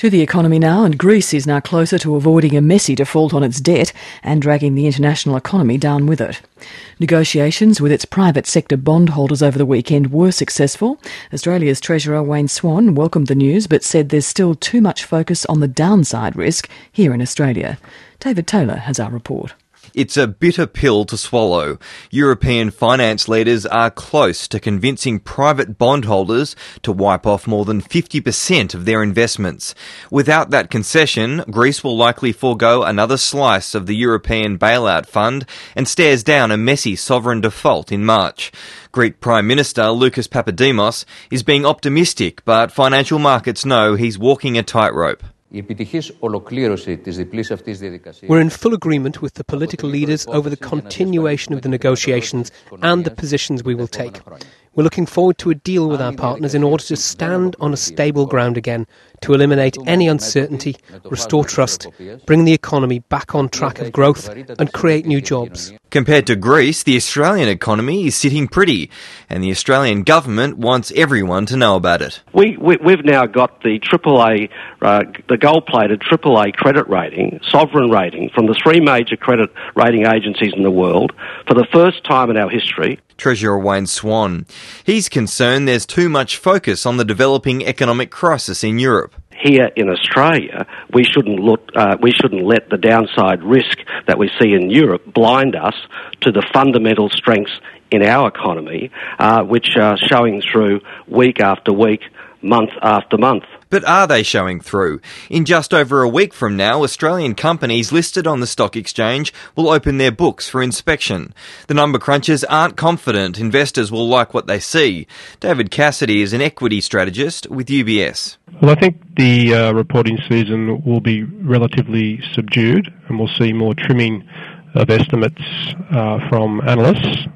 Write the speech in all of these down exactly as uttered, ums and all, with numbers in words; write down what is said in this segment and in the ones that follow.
To the economy now, and Greece is now closer to avoiding a messy default on its debt and dragging the international economy down with it. Negotiations with its private sector bondholders over the weekend were successful. Australia's Treasurer Wayne Swan welcomed the news but said there's still too much focus on the downside risk here in Australia. David Taylor has our report. It's a bitter pill to swallow. European finance leaders are close to convincing private bondholders to wipe off more than fifty percent of their investments. Without that concession, Greece will likely forego another slice of the European bailout fund and stares down a messy sovereign default in March. Greek Prime Minister Lucas Papademos is being optimistic, but financial markets know he's walking a tightrope. We're in full agreement with the political leaders over the continuation of the negotiations and the positions we will take. We're looking forward to a deal with our partners in order to stand on a stable ground again, to eliminate any uncertainty, restore trust, bring the economy back on track of growth and create new jobs. Compared to Greece, the Australian economy is sitting pretty, and the Australian government wants everyone to know about it. We, we, we've now got the triple A, uh, the gold-plated triple A credit rating, sovereign rating, from the three major credit rating agencies in the world for the first time in our history. Treasurer Wayne Swan. He's concerned there's too much focus on the developing economic crisis in Europe. Here in Australia, we shouldn't look, uh, we shouldn't let the downside risk that we see in Europe blind us to the fundamental strengths in our economy, uh, which are showing through week after week, month after month. But are they showing through? In just over a week from now, Australian companies listed on the stock exchange will open their books for inspection. The number crunchers aren't confident investors will like what they see. David Cassidy is an equity strategist with U B S. Well, I think the uh, reporting season will be relatively subdued, and we'll see more trimming of estimates uh, from analysts.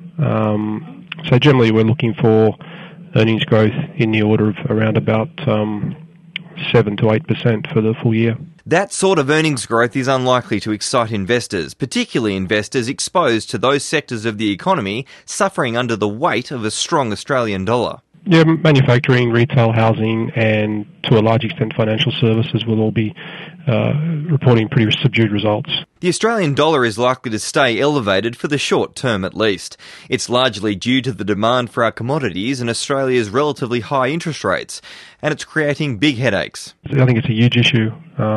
Um, so generally we're looking for earnings growth in the order of around about um, seven to eight percent for the full year. That sort of earnings growth is unlikely to excite investors, particularly investors exposed to those sectors of the economy suffering under the weight of a strong Australian dollar. Yeah, manufacturing, retail, housing, and to a large extent financial services will all be uh, reporting pretty subdued results. The Australian dollar is likely to stay elevated for the short term at least. It's largely due to the demand for our commodities and Australia's relatively high interest rates, and it's creating big headaches. I think it's a huge issue,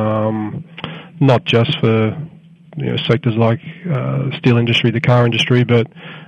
um, not just for you know, sectors like uh, steel industry, the car industry, but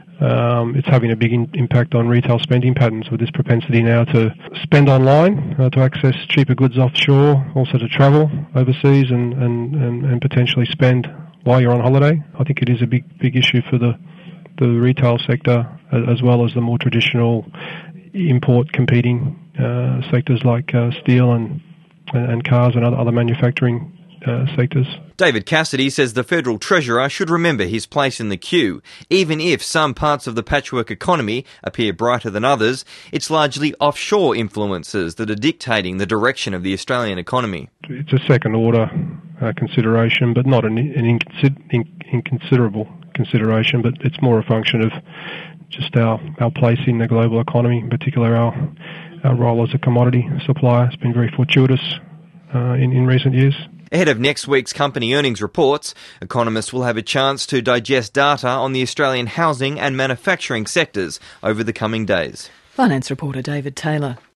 Um, it's having a big in- impact on retail spending patterns with this propensity now to spend online, uh, to access cheaper goods offshore, also to travel overseas and, and, and, and potentially spend while you're on holiday. I think it is a big big issue for the, the retail sector as well as the more traditional import competing uh, sectors like uh, steel and, and cars and other, other manufacturing uh, sectors. David Cassidy says the Federal Treasurer should remember his place in the queue. Even if some parts of the patchwork economy appear brighter than others, it's largely offshore influences that are dictating the direction of the Australian economy. It's a second-order uh, consideration, but not an, an inconsider- in- inconsiderable consideration, but it's more a function of just our, our place in the global economy, in particular our, our role as a commodity supplier. It's been very fortuitous uh, in, in recent years. Ahead of next week's company earnings reports, economists will have a chance to digest data on the Australian housing and manufacturing sectors over the coming days. Finance reporter David Taylor.